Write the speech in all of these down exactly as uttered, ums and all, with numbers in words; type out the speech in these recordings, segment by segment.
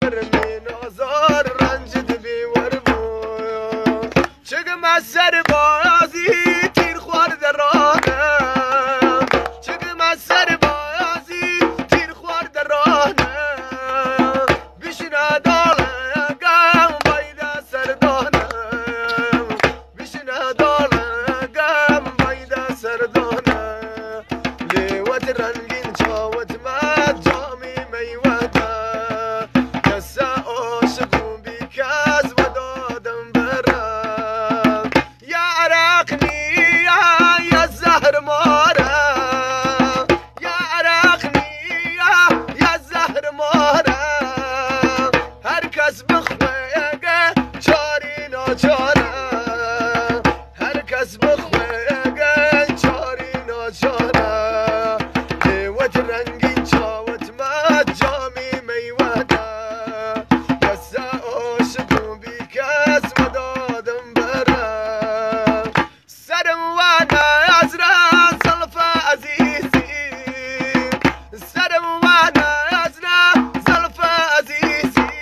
من آزار رنجد بیور بو چگم از سر بازی تیر خورد رانم چگم از سر بازی تیر خورد رانم بشنه دالگم باید سردانم بشنه دالگم باید سردانم لیوت رنگین چاوت مد جامی میوته کسا عاشقون بی کس و دادم برم یا عرقنی یا زهر مارم یا عرقنی یا زهر مارم هر کس بخویگه چاری ناچارم هر کس بخویگه چاری ناچارم لیوت رنگین چاوت مد جامی میوته کسا عاشقون بی کس و دادم برم سرم و نظرم زلف عزیزی سرم و نظرم زلف عزیزی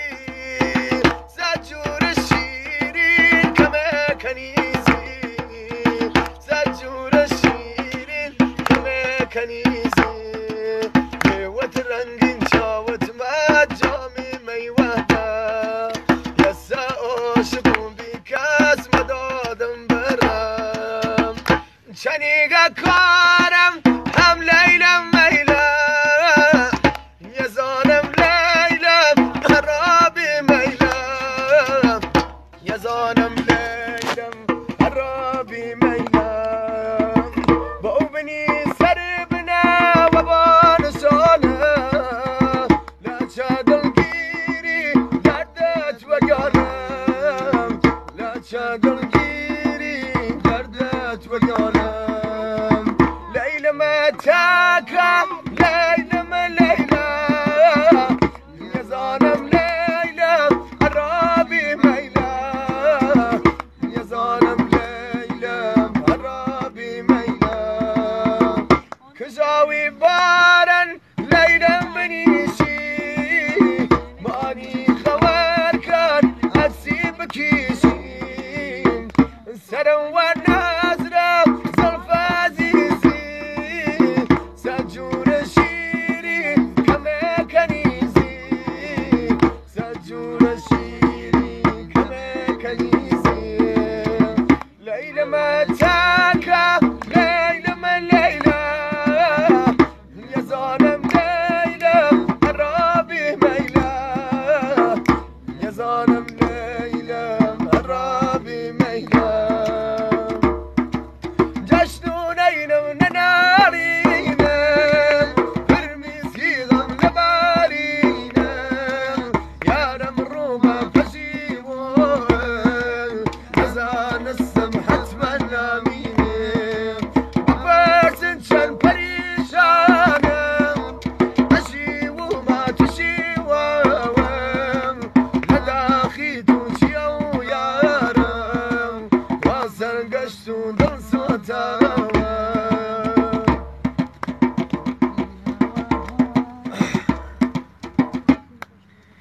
زجور شیرین کمه کنیزی زجور شیرین کمه کنیزی لیوت رنگین چاوت مد جامی میوته کسا عاشقون بی کس مدادم برم چنیگه کارم هم لیلم میلم یزانم لیلم عرابی میلم یزانم لیلم عرابی میلم با او بنی سر بنا و بانشانه لاچه دلگیری دردت وگانم لاچه دلگیری دردت وگانم لیلم تاکا لیلم لیلا یزانم لیلم عرابی میلا یزانم لیلم عرابی میلا کجاوی بارن لیلم بنیشی مانی خبر کن عسی بکیشیم سرم و نظرم زلف عزیزی سجور شیری کمه کنیزی سجور